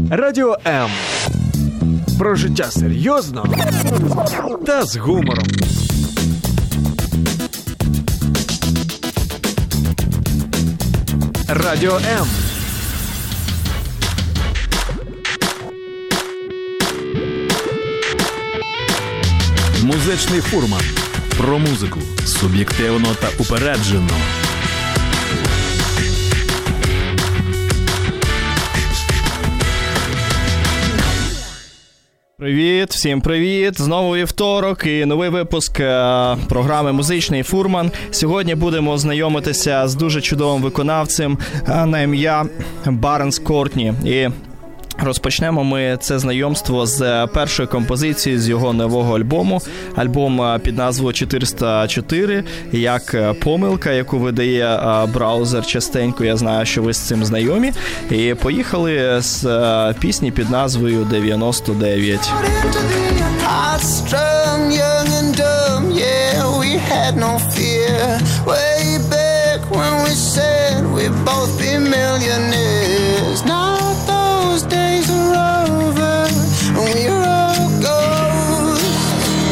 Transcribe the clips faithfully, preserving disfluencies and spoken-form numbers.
Радіо М. Про життя серйозно та з гумором. Радіо М. Музичний фурман. Про музику. Суб'єктивно та упереджено. Привіт, всім привіт! Знову вівторок і новий випуск е- програми «Музичний фурман». Сьогодні будемо знайомитися з дуже чудовим виконавцем е- на ім'я Барнс Кортні. І розпочнемо ми це знайомство з першої композиції з його нового альбому. Альбом під назвою чотириста чотири, як помилка, яку видає браузер частенько. Я знаю, що ви з цим знайомі. І поїхали з пісні під назвою дев'яносто дев'ять. Days are over, and we're all ghosts.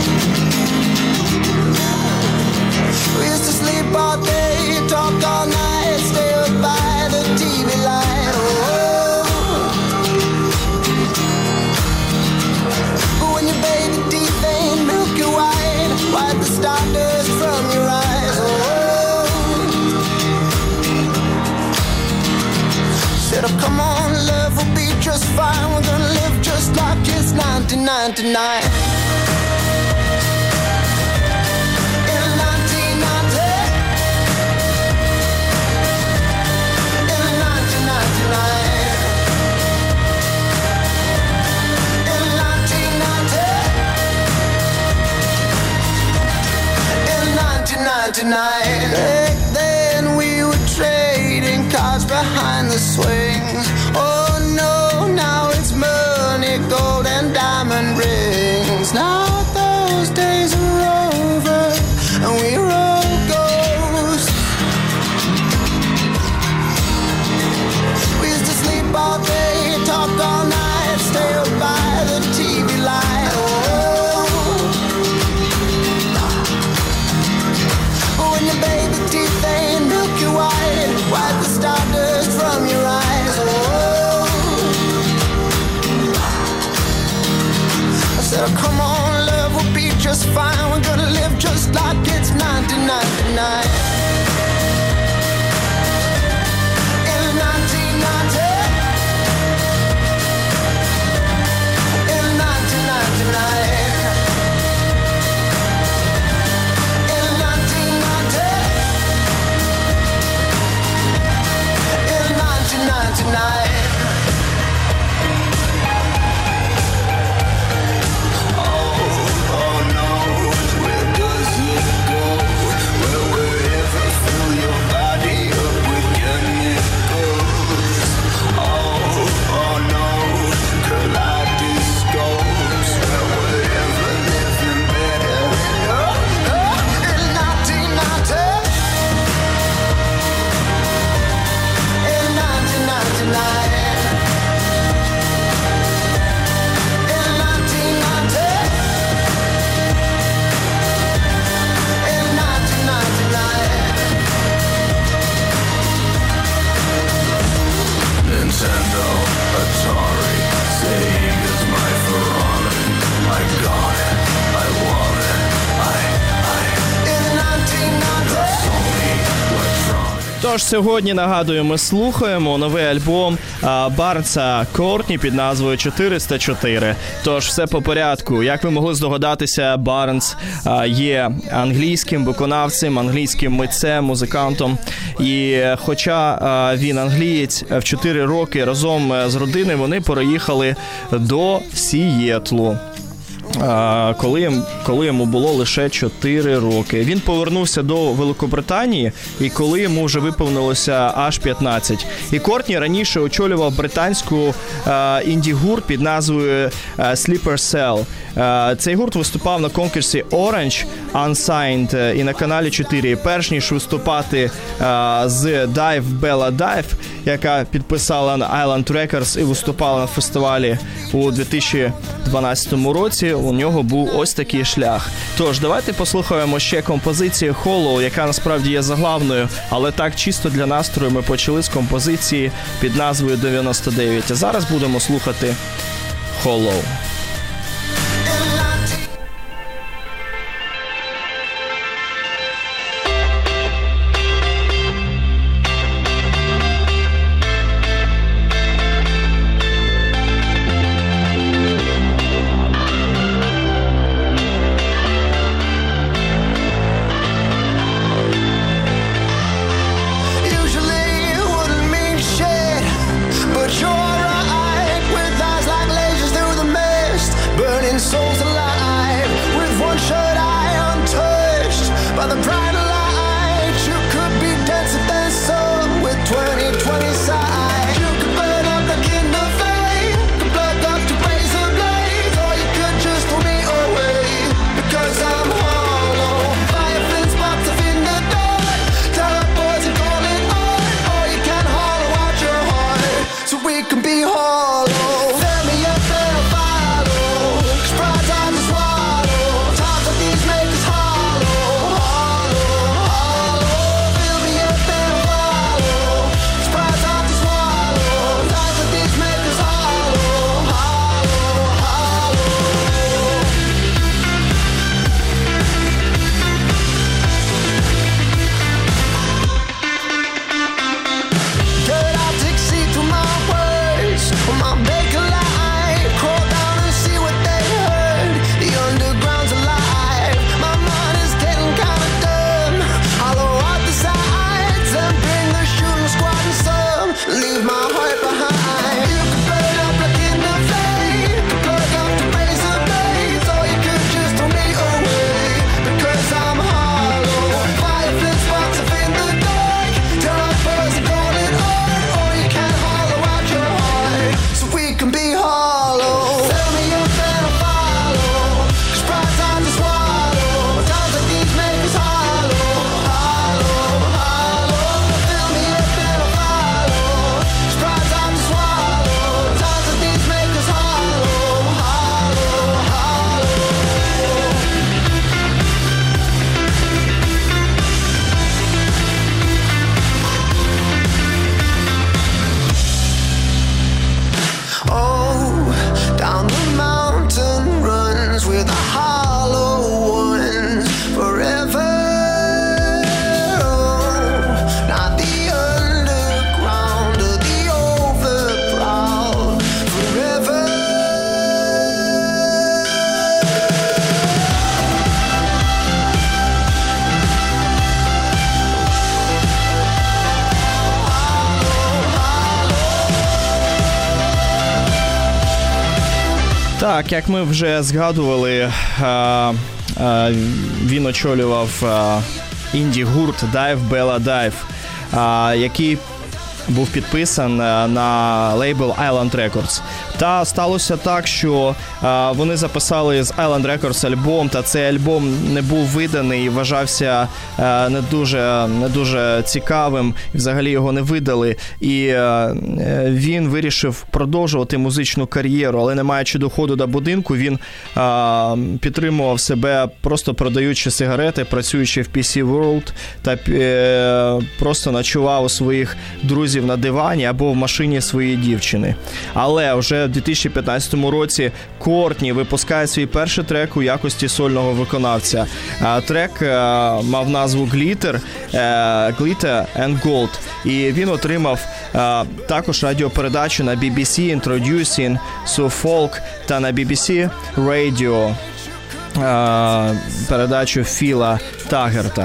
We used to sleep all day, talk all night, stay up by the T V light. Oh. But when your baby teeth ain't milky white, wipe the stardust from your eyes. Oh. Said, oh, come on, love will be just fine. We're gonna live just like it's nineteen ninety-nine. In nineteen ninety. In nineteen ninety-nine. In nineteen ninety. In nineteen ninety-nine. Back then we were trading cards behind the swings. Oh no, now it's money, gold and diamond rings. Now those days are over, and we're all ghosts. We used to sleep all day, talk all night, stay up by the T V light. Oh. But when your baby teeth ain't milky white, wipe the stardust from your eyes. Oh. I said, oh, come on, love will be just fine. We're gonna live just like it's nineteen ninety-nine. In nineteen ninety. In nineteen ninety-nine. In nineteen ninety. In nineteen ninety-nine. Nintendo, Atari, Sega's my Ferrari. I got it, I want it, I, I. In nineteen ninety. Sony, Electronic. Тож сьогодні, нагадую, ми слухаємо новий альбом а, Барнса Кортні під назвою чотириста чотири. Тож все по порядку. Як ви могли здогадатися, Барнс а, є англійським виконавцем, англійським митцем, музикантом. І хоча а, він англієць, в чотири роки разом з родиною вони переїхали до Сієтлу. коли, коли йому було лише чотири роки. Він повернувся до Великобританії, і коли йому вже виповнилося аж п'ятнадцять. І Кортні раніше очолював британську інді-гурт під назвою Sleeper Cell. Цей гурт виступав на конкурсі Orange Unsigned і на каналі чотири. Перш ніж виступати з Dive Bella Dive, яка підписала на Island Records і виступала на фестивалі у дві тисячі дванадцятому році, у нього був ось такий шлях. Тож, давайте послухаємо ще композицію Hollow, яка насправді є заглавною, але так чисто для настрою ми почали з композиції під назвою дев'яносто дев'ять. А зараз будемо слухати Hollow. Так, як ми вже згадували, він очолював інді-гурт Dive Bella Dive, який був підписан на лейбл Island Records. Та сталося так, що а, вони записали з Island Records альбом, та цей альбом не був виданий і вважався а, не дуже, не дуже цікавим, і взагалі його не видали. І а, він вирішив продовжувати музичну кар'єру, але не маючи доходу до будинку, він а, підтримував себе, просто продаючи сигарети, працюючи в пі сі World, та е, просто ночував у своїх друзів на дивані або в машині своєї дівчини. Але вже в дві тисячі п'ятнадцятому році Кортні випускає свій перший трек у якості сольного виконавця. Трек мав назву Glitter, Glitter and Gold. І він отримав також радіопередачу на бі бі сі Introducing So Folk та на бі бі сі Radio передачу Філа Тагерта.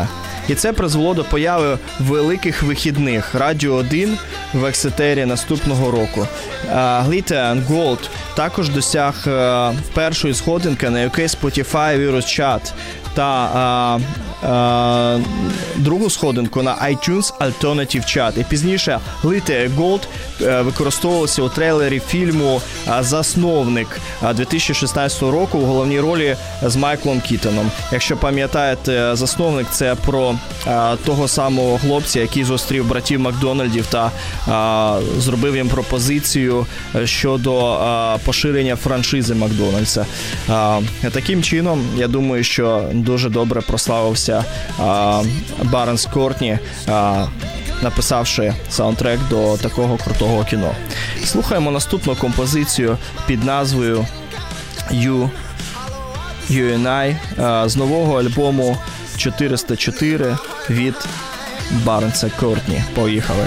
І це призвело до появи великих вихідних Радіо один в ексетері наступного року. Glitter and Gold також досяг першої сходинки на ю кей Spotify Virus Chart та а, а, другу сходинку на iTunes Alternative Chart. І пізніше Glitter and Gold використовувалося у трейлері фільму «Засновник» дві тисячі шістнадцятого року у головній ролі з Майклом Кітоном. Якщо пам'ятаєте, «Засновник» – це про а, того самого хлопця, який зустрів братів Макдональдів та а, зробив їм пропозицію щодо а, поширення франшизи Макдональдса. А, таким чином, я думаю, що дуже добре прославився а, Барнс Кортні, а, написавши саундтрек до такого крутого кіно. Слухаємо наступну композицію під назвою You, You and I з нового альбому чотириста чотири від Барнса Кортні. Поїхали!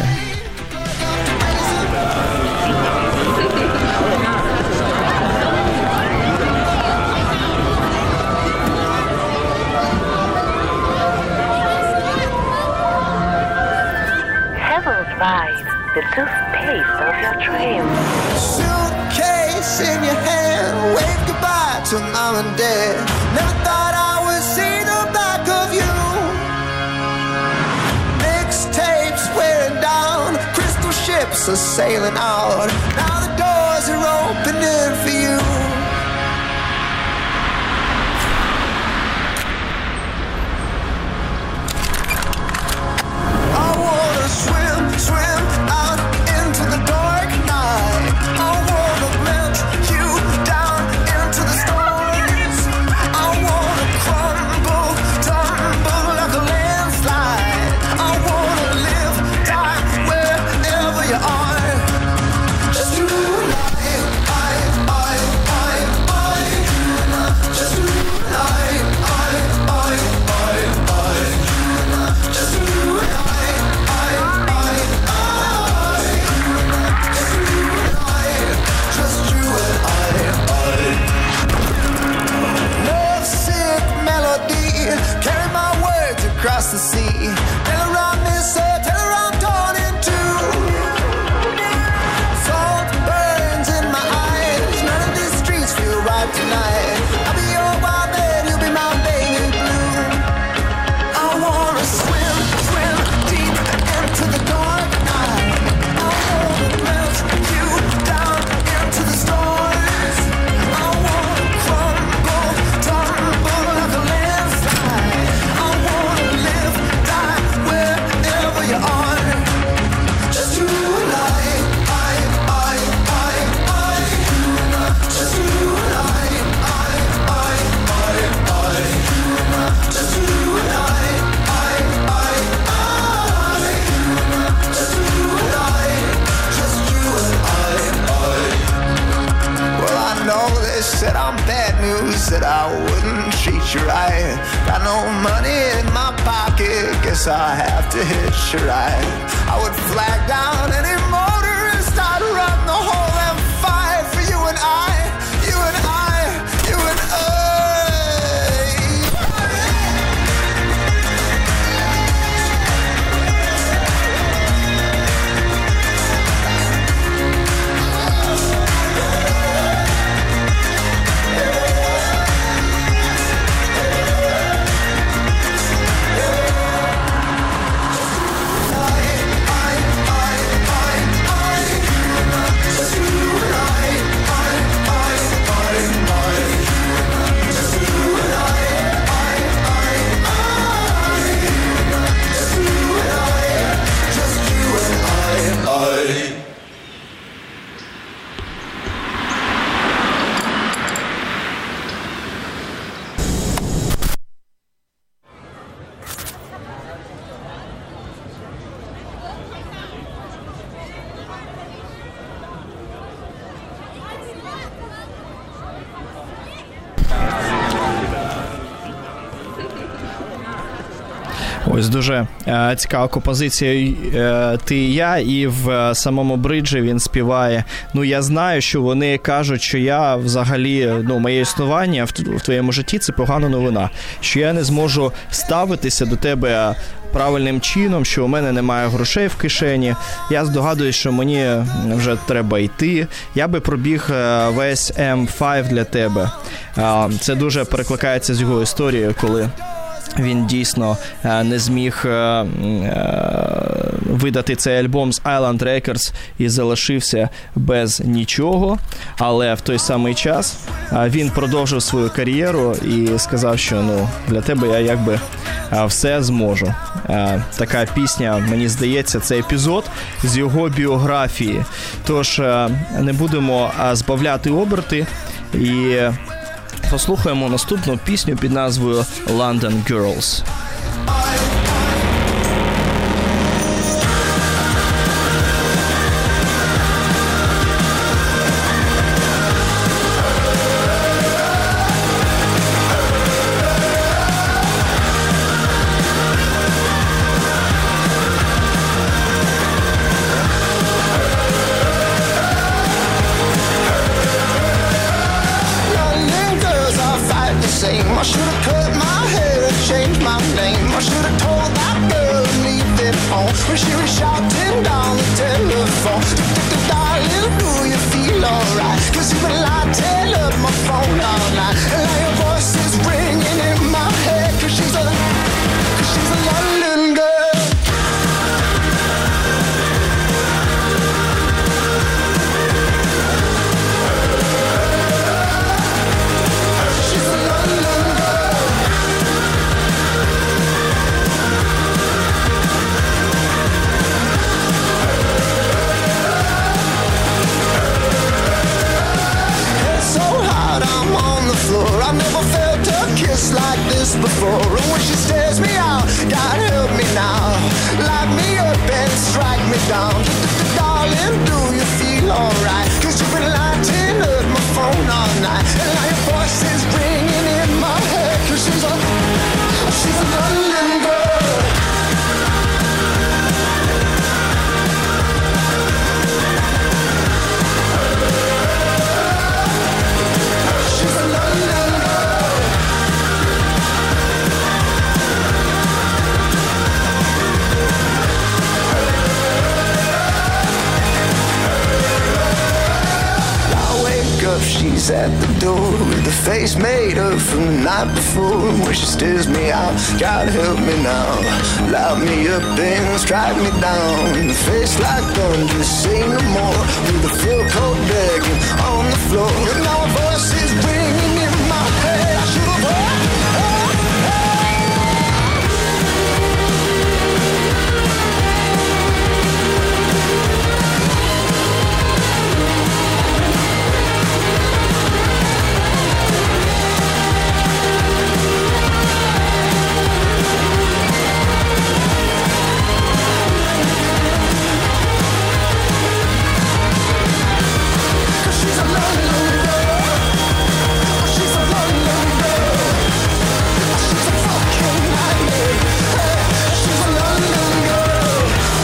Ride the toothpaste of your trail. Suitcase in your hand, wave goodbye to mom and dad. Never thought I would see the back of you. Mixtapes wearing down, crystal ships are sailing out. Now the doors are opening for you. Swim out into the dark night. I wanna melt you down into the stars. I wanna crumble, tumble like a landslide. I wanna live, die wherever you are. Just you and I, I, I, I, I. Just you and I, I, I, I, I. Just you and I. Carry my words across the sea. Tell her I miss her, tell her I'm torn in two. Salt burns in my eyes. None of these streets feel right tonight. I'll be your wild man, you'll be my baby blue. I wanna swim, swim deep into the dark night. I wanna melt you down into the stars. I wanna crumble, tumble like a landslide. I wanna live, die wherever you are. Just you and I, I, I, I, I. Just you and I, I, I, I, I. Just you and I, I, I, I. Just you and I, just you and I, I. Well, I know they said I'm bad news, that I wouldn't treat you right. Got no money in my pocket, guess I have to hitch a ride. I would flag down any motorist, I'd run the whole M five for you and I, you and I, you and I. I, I, I, I. Ось дуже е, цікава композиція е, «Ти і я», і в е, самому бриджі він співає: ну, я знаю, що вони кажуть, що я взагалі, ну, моє існування в, в твоєму житті – це погана новина, що я не зможу ставитися до тебе правильним чином, що у мене немає грошей в кишені, я здогадуюсь, що мені вже треба йти, я би пробіг весь ем п'ять для тебе. Це дуже перекликається з його історією, коли він дійсно не зміг видати цей альбом з Island Records і залишився без нічого, але в той самий час він продовжив свою кар'єру і сказав, що ну, для тебе я якби все зможу. Така пісня, мені здається, це епізод з його біографії. Тож не будемо збавляти оберти і послухаємо наступну пісню під назвою «London Girls». I should have cut my hair and changed my name. I should have told that girl to leave it home when she was shouting down the telephone. Darling, do you feel alright? Cause you've been lighting up my phone all night, and now your voice is ringing in my head. Cause she's a, cause she's a London girl. She's a London girl. It's so hot, I'm on the floor. I've never felt a kiss like this before. And when she stares me out, God help me now, light me up and strike me down. Darling, do you feel alright? Cause you've been lighting up my phone all night, and now your voice is ringing in my head. Cause she's a, she's a London girl. She's a London girl. I wake up, she's at the door with a face made up from the night before. When she stares me out, God help me now, light me up and strike me down. The face like thunder, say no more, with a full coat begging on the floor. And now her voice is ringing in my head. I should have heard, heard, heard. Cause she's a London girl. She's a London girl. She's a fucking nightmare. Hey, she's a London girl.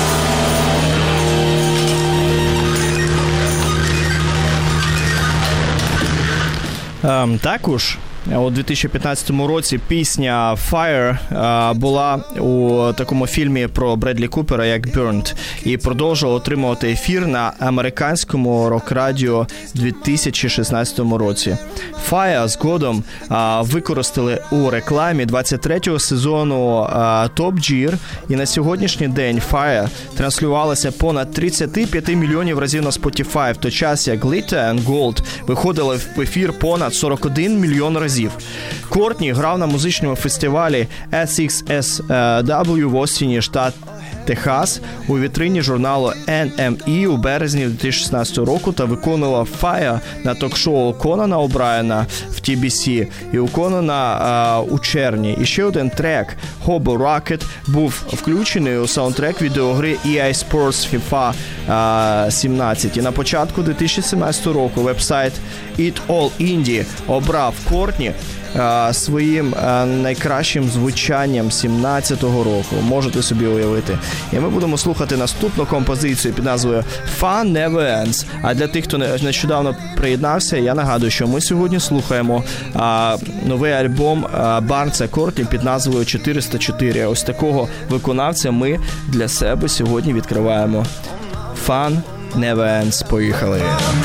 Ем, також у дві тисячі п'ятнадцятому році пісня «Fire» е, була у такому фільмі про Бредлі Купера, як «Burned», і продовжувала отримувати ефір на американському рок-радіо у дві тисячі шістнадцятому році. «Fire» згодом е, використали у рекламі двадцять третього сезону е, Top Gear, і на сьогоднішній день «Fire» транслювалася понад тридцять п'ять мільйонів разів на Spotify, в той час як «Glitter and Gold» виходили в ефір понад сорок один мільйон разів. Кортні грав на музичному фестивалі ес ікс ес дабл ю в Остіні, штат Техас, у вітрині журналу ен ем і у березні дві тисячі шістнадцятого року та виконував «Fire» на ток-шоу Конана О'Брайена в ті бі сі і у Конана а, у червні. І ще один трек «Hobo Rocket» був включений у саундтрек відеогри і ей Sports FIFA а, сімнадцять. І на початку дві тисячі сімнадцятого року вебсайт It All Indie обрав Кортні а, своїм а, найкращим звучанням сімнадцятого року. Можете собі уявити. І ми будемо слухати наступну композицію під назвою Fun Never Ends. А для тих, хто нещодавно приєднався, я нагадую, що ми сьогодні слухаємо а, новий альбом а, Барнса Кортні під назвою чотириста чотири. Ось такого виконавця ми для себе сьогодні відкриваємо. Fun Never Ends. Поїхали.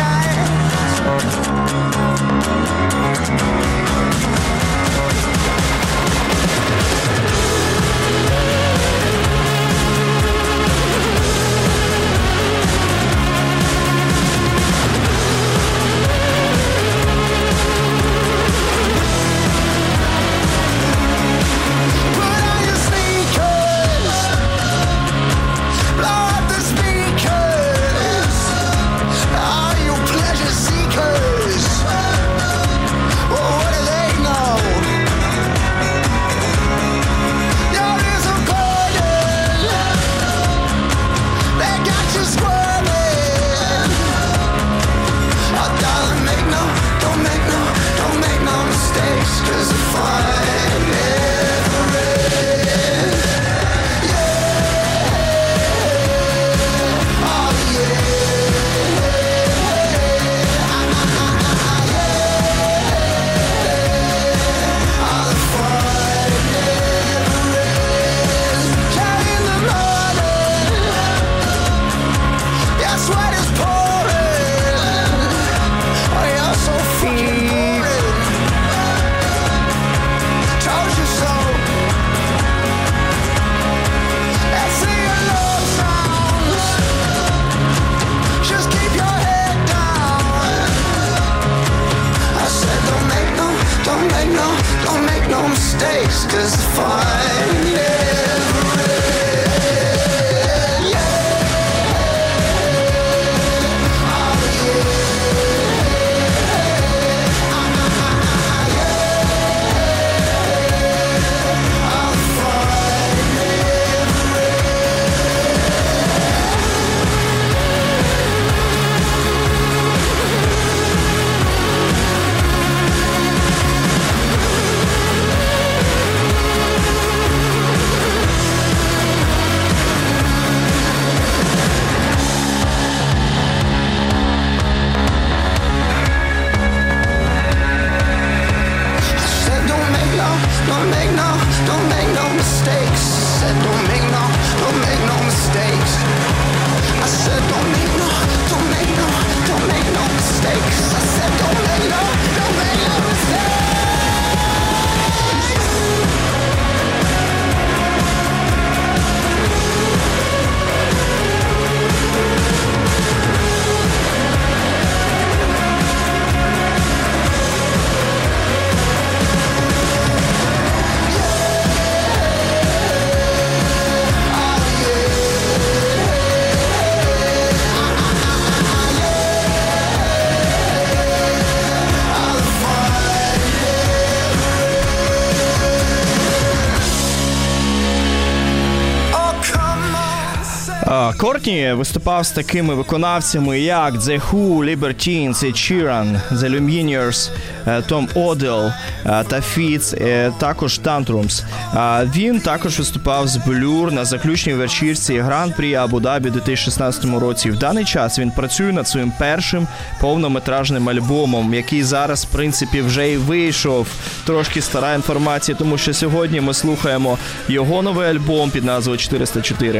Кортні виступав з такими виконавцями, як The Who, Libertines, Ed Sheeran, The Lumineers, Tom Odell та Fitz, також Tantrums. Він також виступав з Blur на заключній вечірці Гран-прі Абу-Дабі у дві тисячі шістнадцятому році. В даний час він працює над своїм першим повнометражним альбомом, який зараз, в принципі, вже і вийшов. Трошки стара інформація, тому що сьогодні ми слухаємо його новий альбом під назвою чотириста чотири.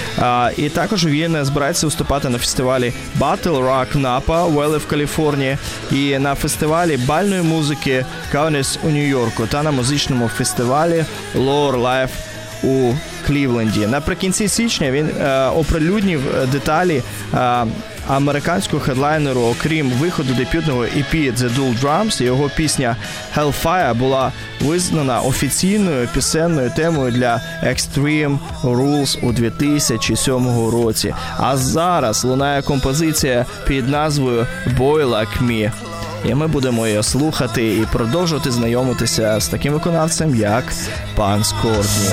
А, і також він збирається виступати на фестивалі Battle Rock Napa, Вели в Каліфорнії, і на фестивалі бальної музики Каунес у Нью-Йорку та на музичному фестивалі Lower Life у Клівленді. Наприкінці січня він е, оприлюднив деталі е, американського хедлайнеру. Окрім виходу дебютного і пі The Dual Drums, його пісня Hellfire була визнана офіційною пісенною темою для Extreme Rules у дві тисячі сьомому році. А зараз лунає композиція під назвою Boy Like Me. І ми будемо її слухати і продовжувати знайомитися з таким виконавцем, як пан Кортні.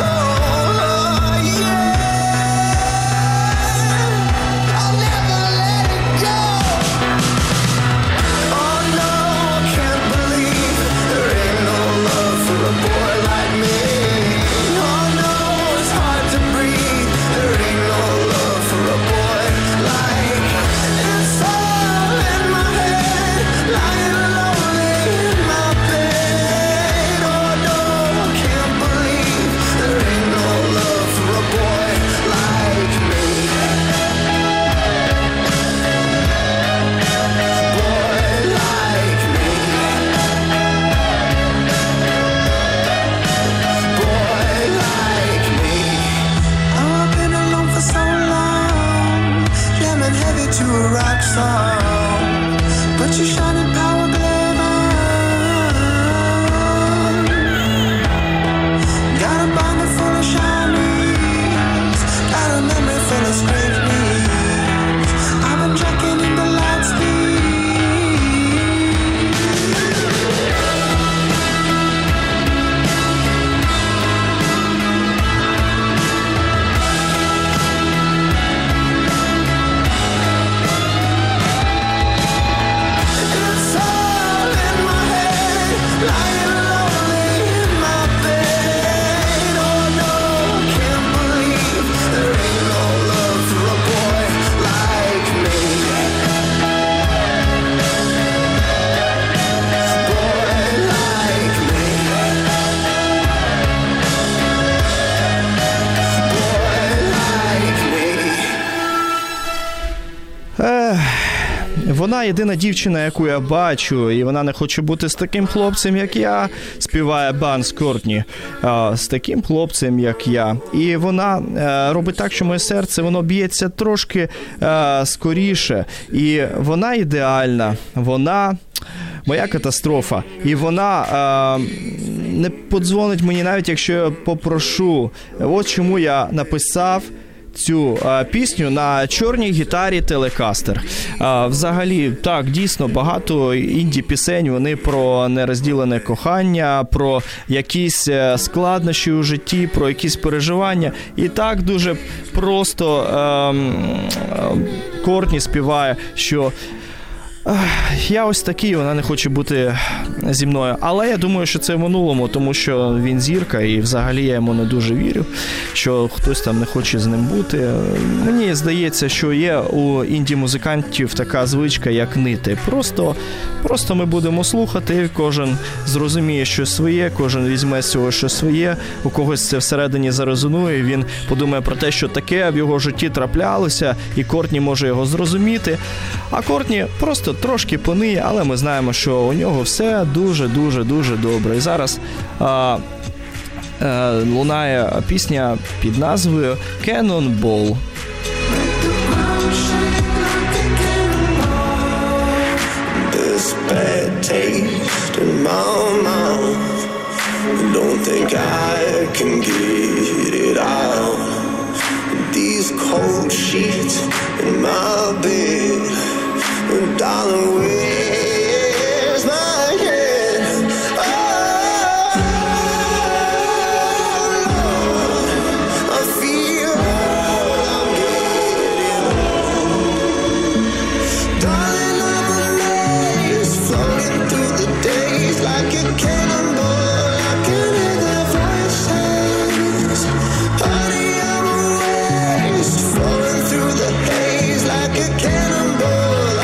Oh no, I can't believe there ain't no rock song. Put your shining power glove on. Got a binder full of shinies, got a memory full of scraped knees. I've been tracking in the light speed. Вона єдина дівчина, яку я бачу, і вона не хоче бути з таким хлопцем, як я, співає Барнс Кортні, з таким хлопцем, як я. І вона робить так, що моє серце, воно б'ється трошки скоріше. І вона ідеальна, вона моя катастрофа. І вона е, не подзвонить мені, навіть якщо я попрошу. От чому я написав цю а, пісню на чорній гітарі Telecaster. А, взагалі, так, дійсно, багато інді-пісень, вони про нерозділене кохання, про якісь складнощі у житті, про якісь переживання. І так дуже просто а, Кортні співає, що я ось такий, вона не хоче бути зі мною. Але я думаю, що це в минулому, тому що він зірка, і взагалі я йому не дуже вірю, що хтось там не хоче з ним бути. Мені здається, що є у інді-музикантів така звичка, як нити. Просто, просто ми будемо слухати, кожен зрозуміє щось своє, кожен візьме з цього щось своє, у когось це всередині зарезонує, він подумає про те, що таке в його житті траплялося, і Кортні може його зрозуміти. А Кортні просто трошки пониє, але ми знаємо, що у нього все дуже-дуже-дуже добре. І зараз а, а, лунає пісня під назвою Cannonball. This bad taste in my mouth, don't think I can get it out. These cold sheets in my bed, darling, where's my head? Oh, Lord, I feel I'm getting old. Darling, I'm amazed, floating through the days like a cannonball. I can hear their voices. Honey, I'm a waste, flowing through the haze like a cannonball.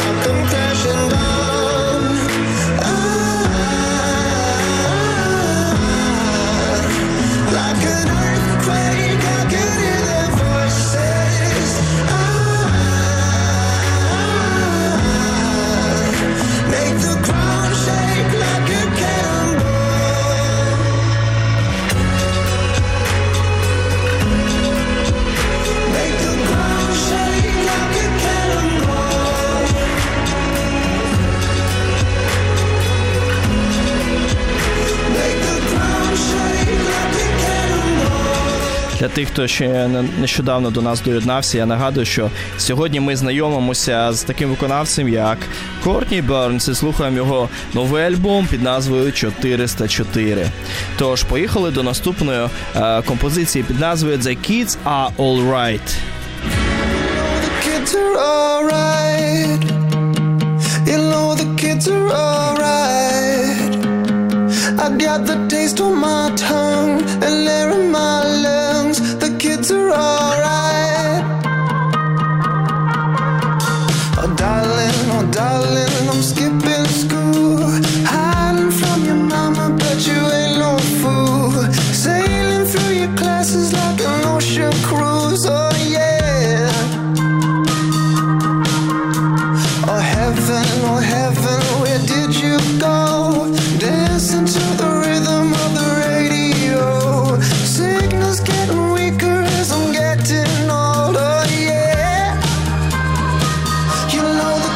Для тих, хто ще нещодавно до нас доєднався, я нагадую, що сьогодні ми знайомимося з таким виконавцем, як Кортні Барнс, і слухаємо його новий альбом під назвою чотириста чотири. Тож, поїхали до наступної е, композиції під назвою The Kids Are Alright. The kids are alright. You know the kids are alright. I got the taste on my tongue and air in my lungs. The kids are alright. Oh darling, oh darling, I'm skipping school, hiding from your mama, but you ain't no fool. Sailing through your classes like an ocean cruise, oh yeah. Oh heaven, oh heaven, where did you go? Dancing to the rhythm of the radio. Signals getting weaker as I'm getting older, yeah. You know the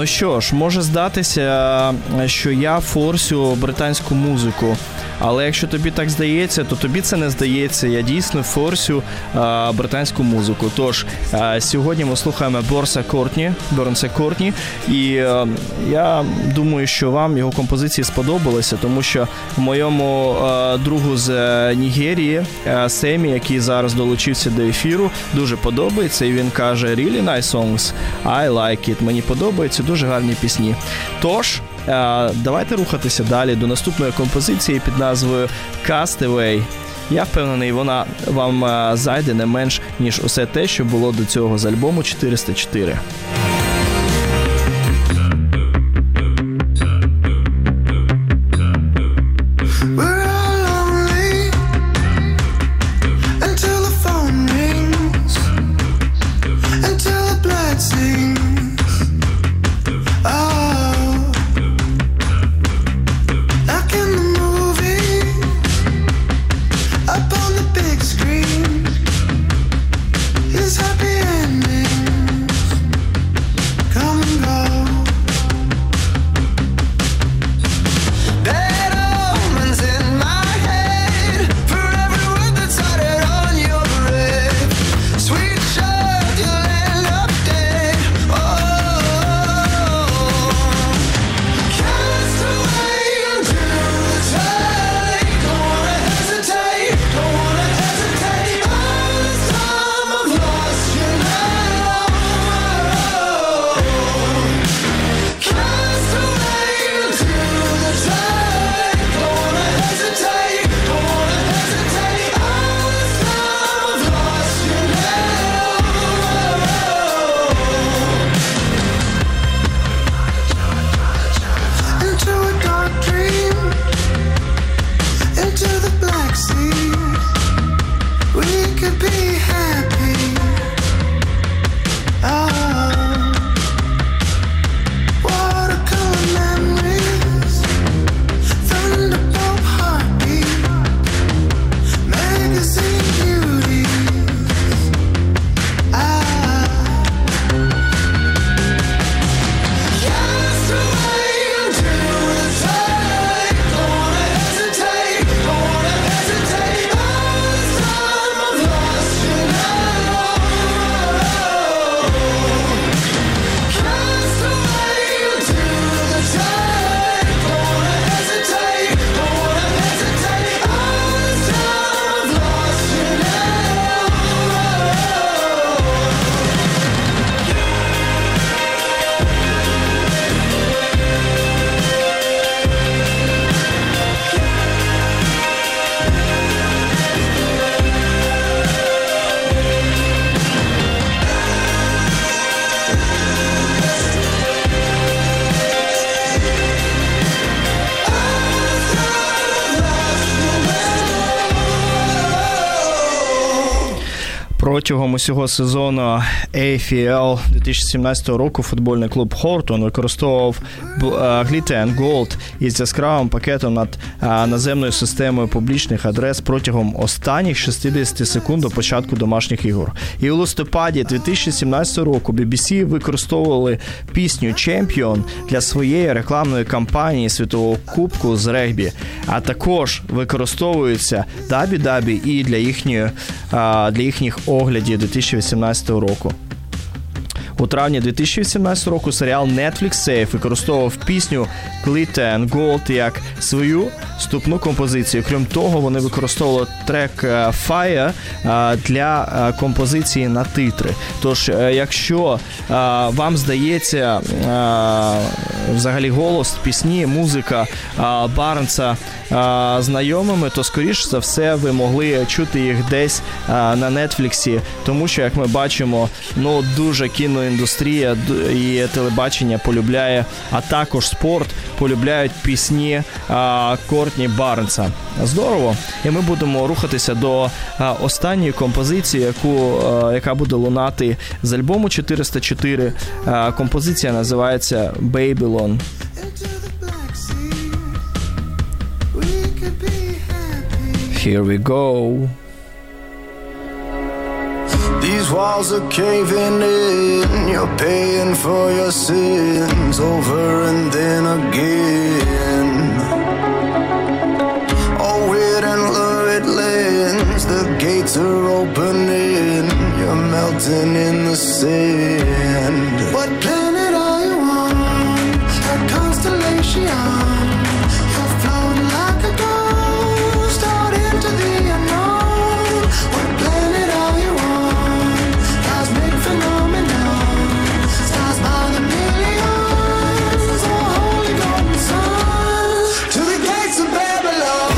Ну що ж, може здатися, що я форсю британську музику, але якщо тобі так здається, то тобі це не здається. Я дійсно форсю а, британську музику. Тож, а, сьогодні ми слухаємо Борса Кортні, Бернса Кортні, і а, я думаю, що вам його композиції сподобалися, тому що моєму а, другу з Нігерії, а, Семі, який зараз долучився до ефіру, дуже подобається, і він каже «Really nice songs, I like it». Мені подобаються, дуже гарні пісні. Тож, давайте рухатися далі до наступної композиції під назвою Castaway. Я впевнений, вона вам зайде не менш, ніж усе те, що було до цього з альбому чотириста чотири. Протягом усього сезону ей еф ел дві тисячі сімнадцятого року футбольний клуб Хортон використовував Glitter and Gold із яскравим пакетом над наземною системою публічних адрес протягом останніх шістдесят секунд до початку домашніх ігор. І у листопаді дві тисячі сімнадцятого року бі бі сі використовували пісню Champion для своєї рекламної кампанії Світового кубку з регбі, а також використовуються дабі дабі і для їхньої для їхніх оглядів дві тисячі вісімнадцятого року. У травні дві тисячі вісімнадцятого року серіал Netflix Safe використовував пісню Glitter and Gold як свою вступну композицію. Крім того, вони використовували трек Fire для композиції на титри. Тож, якщо вам здається взагалі голос, пісні, музика Барнса знайомими, то, скоріш за все, ви могли чути їх десь на Нетфліксі, тому що, як ми бачимо, ну, дуже кіноіндустрія і телебачення полюбляє, а також спорт полюбляють пісні Кортні Барнса. Здорово. І ми будемо рухатися до останньої композиції, яку, яка буде лунати з альбому чотириста чотири. Композиція називається Babylon. Here we go. These walls are caving in, You're paying for your sins over and then again. Oh, weird and lurid lands, the gates are opening. You're melting in the sand. What planet are you on? A constellation. You're floating like a ghost out into the unknown. What planet are you on? Cosmic phenomenon. Stars by the millions. Oh, holy golden sun. To the gates of Babylon.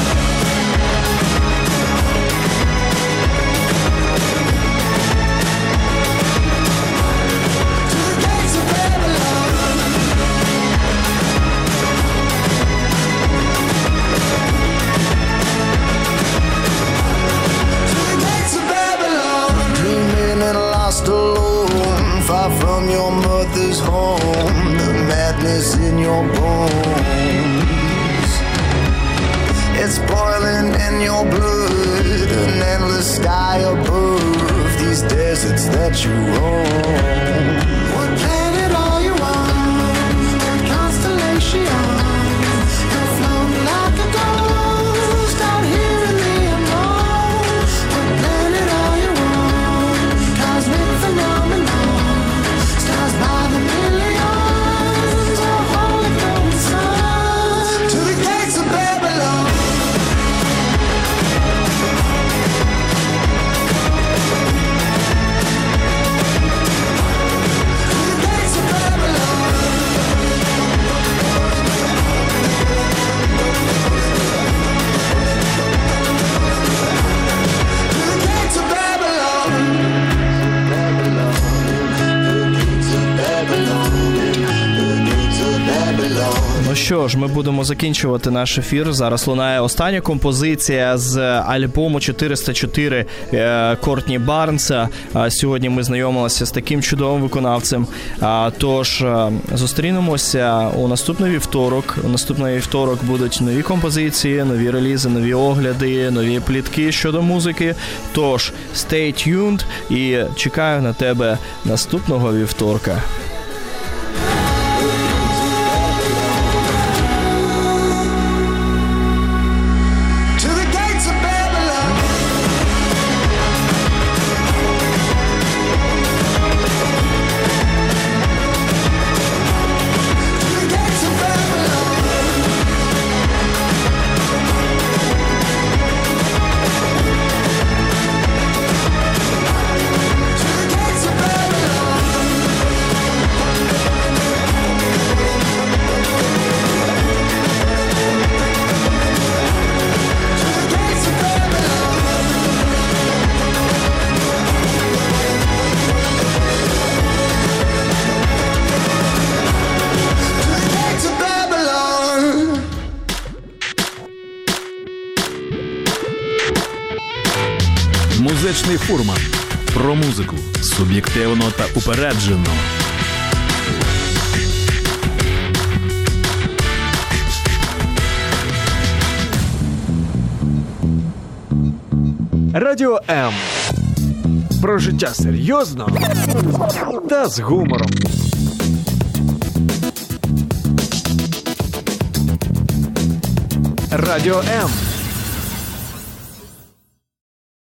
Alone, far from your mother's home, the madness in your bones. It's boiling in your blood, an endless sky above these deserts that you roam. What planet are you on? What constellation? You're floating like a ghost out here in the unknown. What planet are you on? Cosmic phenomenon. Stars by the millions. Oh, holy golden sun. To the gates of Babylon. Ну що ж, ми будемо закінчувати наш ефір. Зараз лунає остання композиція з альбому чотириста чотири Кортні Барнса. Сьогодні ми знайомилися з таким чудовим виконавцем. Тож, зустрінемося у наступний вівторок. У наступний вівторок будуть нові композиції, нові релізи, нові огляди, нові плітки щодо музики. Тож, stay tuned і чекаю на тебе наступного вівторка. Музичний фурман. Про музику. Суб'єктивно та упереджено. Радіо М. Про життя серйозно та з гумором. Радіо М.